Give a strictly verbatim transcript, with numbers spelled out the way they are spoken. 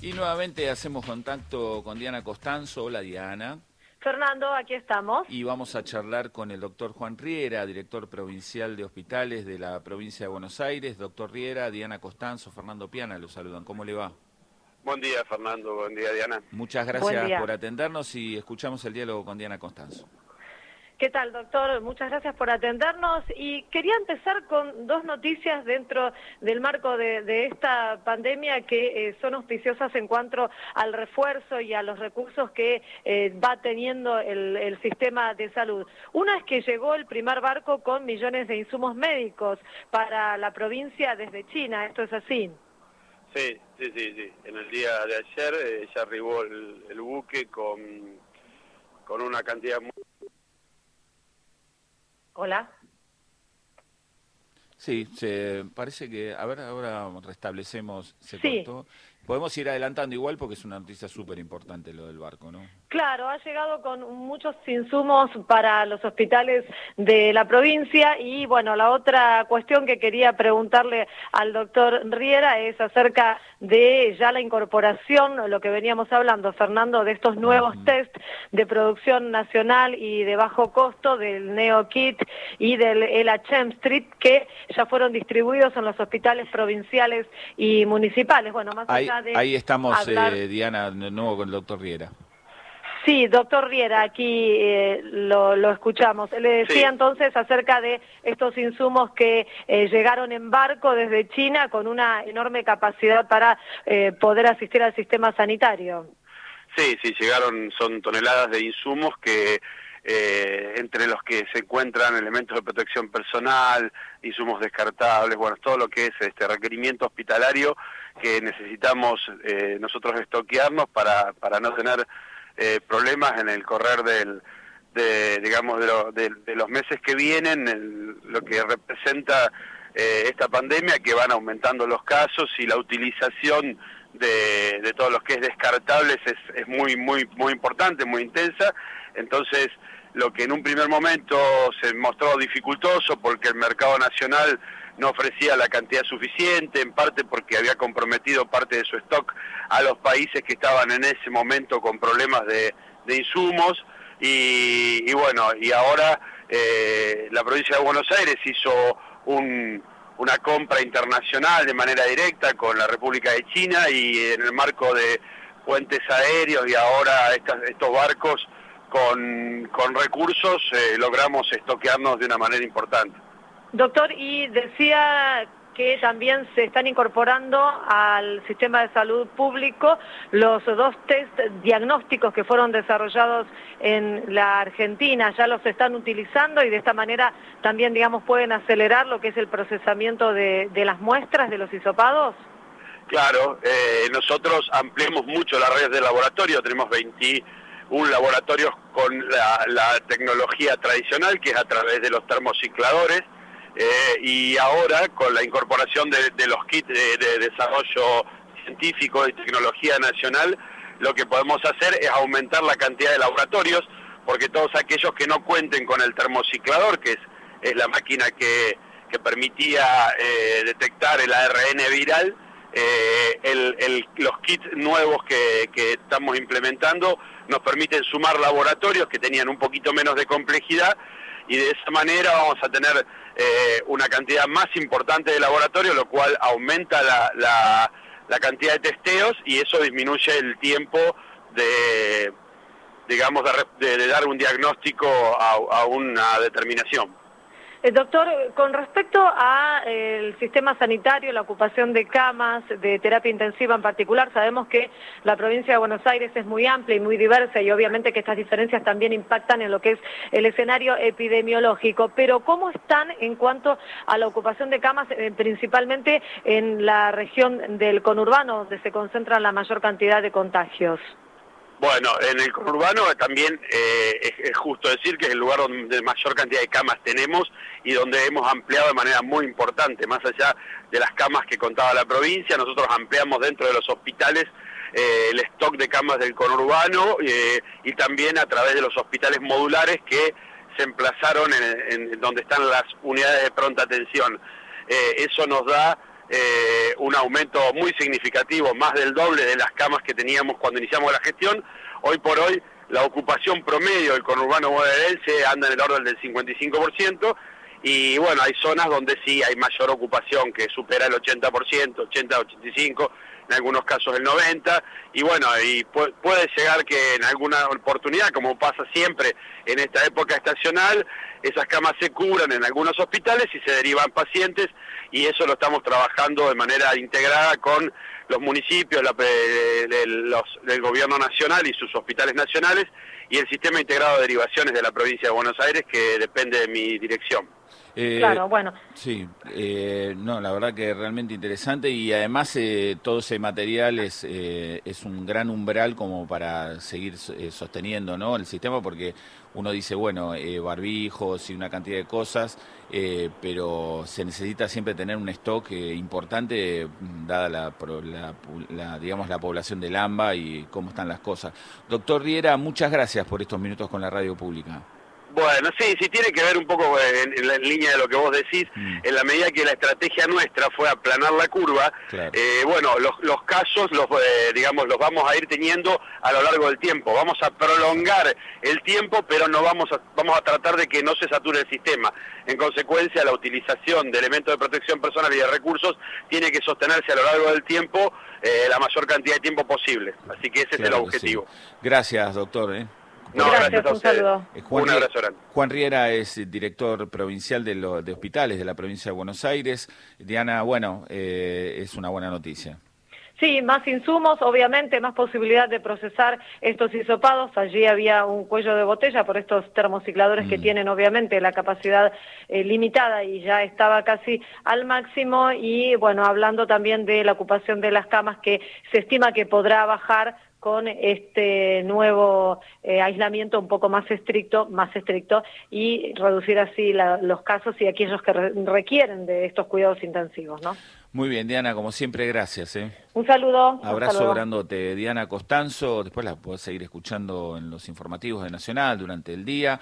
Y nuevamente hacemos contacto con Diana Costanzo. Hola, Diana. Fernando, aquí estamos. Y vamos a charlar con el doctor Juan Riera, director provincial de hospitales de la provincia de Buenos Aires. Doctor Riera, Diana Costanzo, Fernando Piana, los saludan. ¿Cómo le va? Buen día, Fernando. Buen día, Diana. Muchas gracias por atendernos y escuchamos el diálogo con Diana Costanzo. ¿Qué tal, doctor? Muchas gracias por atendernos. Y quería empezar con dos noticias dentro del marco de, de esta pandemia que eh, son auspiciosas en cuanto al refuerzo y a los recursos que eh, va teniendo el, el sistema de salud. Una es que llegó el primer barco con millones de insumos médicos para la provincia desde China. ¿Esto es así? Sí, sí, sí, sí. En el día de ayer eh, ya arribó el, el buque con, con una cantidad muy... Hola. Sí, se, parece que, a ver, ahora restablecemos, se sí. cortó. Podemos ir adelantando igual porque es una noticia súper importante lo del barco, ¿no? Claro, ha llegado con muchos insumos para los hospitales de la provincia y bueno, la otra cuestión que quería preguntarle al doctor Riera es acerca de ya la incorporación, lo que veníamos hablando, Fernando, de estos nuevos uh-huh. test de producción nacional y de bajo costo del NeoKit y del ELA Chemstreet que ya fueron distribuidos en los hospitales provinciales y municipales. Bueno, más ahí, allá de ahí estamos, hablar... eh, Diana, de nuevo con el doctor Riera. Sí, doctor Riera, aquí eh, lo, lo escuchamos. Le decía sí. entonces acerca de estos insumos que eh, llegaron en barco desde China con una enorme capacidad para eh, poder asistir al sistema sanitario. Sí, sí, llegaron, son toneladas de insumos que eh, entre los que se encuentran elementos de protección personal, insumos descartables, bueno, todo lo que es este requerimiento hospitalario que necesitamos eh, nosotros estoquearnos para, para no tener... Eh, problemas en el correr del, de, digamos, de, lo, de, de los meses que vienen, el, lo que representa eh, esta pandemia, que van aumentando los casos y la utilización de, de todos los que es descartables es, es muy, muy, muy importante, muy intensa. Entonces, lo que en un primer momento se mostró dificultoso porque el mercado nacional no ofrecía la cantidad suficiente, en parte porque había comprometido parte de su stock a los países que estaban en ese momento con problemas de, de insumos, y, y bueno, y ahora eh, la provincia de Buenos Aires hizo un, una compra internacional de manera directa con la República de China, y en el marco de puentes aéreos y ahora estas, estos barcos con, con recursos eh, logramos estoquearnos de una manera importante. Doctor, y decía que también se están incorporando al sistema de salud público los dos test diagnósticos que fueron desarrollados en la Argentina. Ya los están utilizando y de esta manera también, digamos, pueden acelerar lo que es el procesamiento de, de las muestras de los hisopados. Claro, eh, nosotros ampliamos mucho la red de laboratorio, tenemos veintiún laboratorios con la, la tecnología tradicional, que es a través de los termocicladores. Eh, y ahora con la incorporación de, de los kits de, de desarrollo científico y tecnología nacional, lo que podemos hacer es aumentar la cantidad de laboratorios, porque todos aquellos que no cuenten con el termociclador, que es, es la máquina que, que permitía eh, detectar el A R N viral, eh, el, el, los kits nuevos que, que estamos implementando nos permiten sumar laboratorios que tenían un poquito menos de complejidad, y de esa manera vamos a tener eh, una cantidad más importante de laboratorio, lo cual aumenta la, la, la cantidad de testeos, y eso disminuye el tiempo de, digamos, de, de, de dar un diagnóstico a, a una determinación. Eh, doctor, con respecto al sistema sanitario, la ocupación de camas, de terapia intensiva en particular, sabemos que la provincia de Buenos Aires es muy amplia y muy diversa, y obviamente que estas diferencias también impactan en lo que es el escenario epidemiológico, pero ¿cómo están en cuanto a la ocupación de camas, eh, principalmente en la región del conurbano, donde se concentra la mayor cantidad de contagios? Bueno, en el conurbano también eh, es, es justo decir que es el lugar donde mayor cantidad de camas tenemos y donde hemos ampliado de manera muy importante, más allá de las camas que contaba la provincia. Nosotros ampliamos dentro de los hospitales eh, el stock de camas del conurbano eh, y también a través de los hospitales modulares que se emplazaron en, en donde están las unidades de pronta atención. Eh, eso nos da eh, un aumento muy significativo, más del doble de las camas que teníamos cuando iniciamos la gestión. Hoy por hoy la ocupación promedio del conurbano bonaerense anda en el orden del cincuenta y cinco por ciento, y bueno, hay zonas donde sí hay mayor ocupación, que supera el ochenta por ciento, ochenta, ochenta y cinco, en algunos casos el noventa, y bueno, y pu puede llegar que en alguna oportunidad, como pasa siempre en esta época estacional, esas camas se cubran en algunos hospitales y se derivan pacientes, y eso lo estamos trabajando de manera integrada con los municipios, la, de, los, del gobierno nacional y sus hospitales nacionales, y el sistema integrado de derivaciones de la provincia de Buenos Aires, que depende de mi dirección. Eh, claro, bueno. Sí, eh, no, la verdad que es realmente interesante, y además eh, todo ese material es, eh, es un gran umbral como para seguir eh, sosteniendo, ¿no?, el sistema, porque uno dice, bueno, eh, barbijos y una cantidad de cosas, eh, pero se necesita siempre tener un stock eh, importante, dada la, la, la, digamos, la población del AMBA y cómo están las cosas. Doctor Riera, muchas gracias por estos minutos con la radio pública. Bueno, sí, sí tiene que ver un poco en, en la en línea de lo que vos decís, mm. en la medida que la estrategia nuestra fue aplanar la curva, claro. eh, bueno, los, los casos, los eh, digamos, los vamos a ir teniendo a lo largo del tiempo, vamos a prolongar el tiempo, pero no vamos a, vamos a tratar de que no se sature el sistema. En consecuencia, la utilización de elementos de protección personal y de recursos tiene que sostenerse a lo largo del tiempo, eh, la mayor cantidad de tiempo posible, así que ese claro, es el objetivo. Sí. Gracias, doctor. ¿eh? No, gracias, gracias un saludo. Juan, un abrazo grande. Juan Riera es director provincial de, lo, de hospitales de la provincia de Buenos Aires. Diana, bueno, eh, es una buena noticia. Sí, más insumos, obviamente, más posibilidad de procesar estos hisopados. Allí había un cuello de botella por estos termocicladores mm. que tienen, obviamente, la capacidad eh, limitada y ya estaba casi al máximo. Y, bueno, hablando también de la ocupación de las camas, que se estima que podrá bajar con este nuevo eh, aislamiento un poco más estricto, más estricto, y reducir así la, los casos y aquellos que re requieren de estos cuidados intensivos, ¿no? Muy bien, Diana, como siempre, gracias. ¿eh? Un saludo. Abrazo un saludo. grandote. Diana Costanzo, después la podés seguir escuchando en los informativos de Nacional durante el día.